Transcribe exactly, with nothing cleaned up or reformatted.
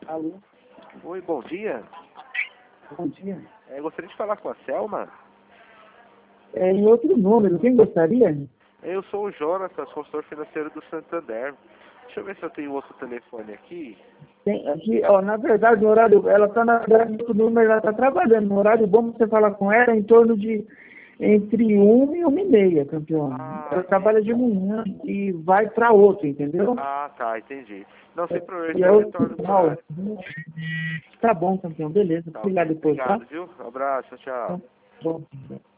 Alô? Oi, bom dia. Bom dia. É, gostaria de falar com a Selma. É em outro número, quem gostaria? Eu sou o Jonatas, consultor financeiro do Santander. Deixa eu ver se eu tenho outro telefone aqui. Tem aqui, ó, na verdade, o horário, ela está na verdade no outro número, ela está trabalhando. No horário bom pra você falar com ela é em torno de entre uma e uma e meia, campeão. Ah, Ela entendi. trabalha de manhã e vai para outro, entendeu? Ah, tá, entendi. Não, sem problema, E é eu outro retorno pro final. horário. Tá bom, campeão, beleza. Tá, Vou ligar ok. depois, tá? Obrigado, viu? Um abraço, tchau. Tá bom.